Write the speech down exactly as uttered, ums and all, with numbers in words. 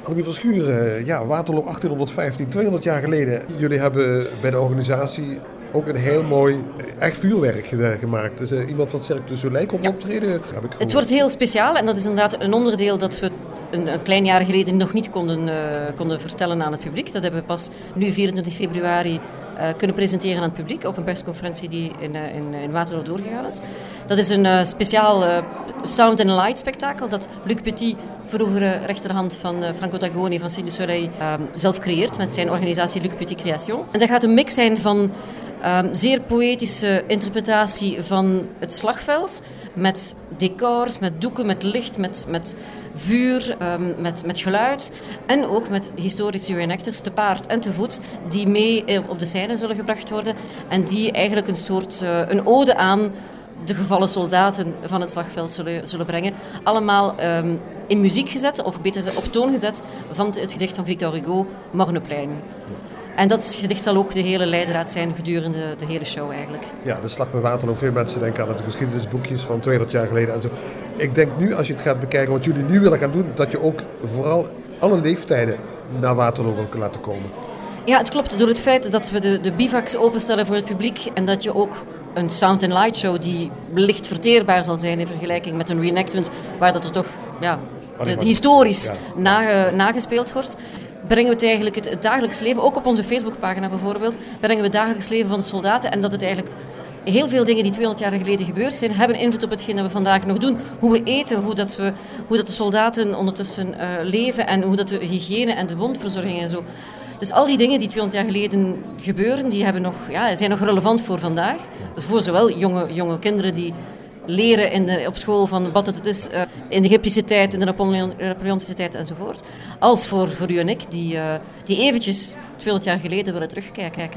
Annemie Verschuren, ja, Waterloo achttienhonderdvijftien, tweehonderd jaar geleden. Jullie hebben bij de organisatie ook een heel mooi, echt vuurwerk gemaakt. Dus uh, iemand van Cirque du Soleil komt ja. optreden, heb ik gehoord. Het wordt heel speciaal en dat is inderdaad een onderdeel dat we een, een klein jaar geleden nog niet konden, uh, konden vertellen aan het publiek. Dat hebben we pas nu vierentwintig februari uh, kunnen presenteren aan het publiek op een persconferentie die in, uh, in, in Waterloo doorgegaan is. Dat is een uh, speciaal uh, sound and light spektakel dat Luc Petit, vroegere rechterhand van uh, Franco Tagoni van Cirque du Soleil, uh, zelf creëert met zijn organisatie Luc Petit Création. En dat gaat een mix zijn van Um, zeer poëtische interpretatie van het slagveld, met decors, met doeken, met licht, met, met vuur, um, met, met geluid en ook met historische reenactors te paard en te voet die mee uh, op de scène zullen gebracht worden en die eigenlijk een soort uh, een ode aan de gevallen soldaten van het slagveld zullen, zullen brengen. Allemaal um, in muziek gezet, of beter gezegd op toon gezet van het gedicht van Victor Hugo, Morneplein. En dat gedicht zal ook de hele leidraad zijn gedurende de hele show eigenlijk. Ja, de Slag bij Waterloo. Veel mensen denken aan de geschiedenisboekjes van tweehonderd jaar geleden en zo. Ik denk nu, als je het gaat bekijken wat jullie nu willen gaan doen, dat je ook vooral alle leeftijden naar Waterloo wil laten komen. Ja, het klopt. Door het feit dat we de, de bivaks openstellen voor het publiek en dat je ook een sound and light show die licht verteerbaar zal zijn in vergelijking met een reenactment waar dat er toch ja, de, de historisch ja. na, nagespeeld wordt, brengen we het eigenlijk het, het dagelijks leven, ook op onze Facebookpagina bijvoorbeeld, brengen we het dagelijks leven van de soldaten en dat het eigenlijk heel veel dingen die tweehonderd jaar geleden gebeurd zijn, hebben invloed op hetgeen dat we vandaag nog doen. Hoe we eten, hoe, dat we, hoe dat de soldaten ondertussen uh, leven en hoe dat de hygiëne en de wondverzorging en zo. Dus al die dingen die tweehonderd jaar geleden gebeuren, die hebben nog, ja, zijn nog relevant voor vandaag. Dus voor zowel jonge, jonge kinderen die leren in de, op school van wat het is uh, in de Egyptische tijd, in de Napoleon, Napoleontische tijd enzovoort. Als voor, voor u en ik, die, uh, die eventjes tweehonderd jaar geleden willen terugkijken.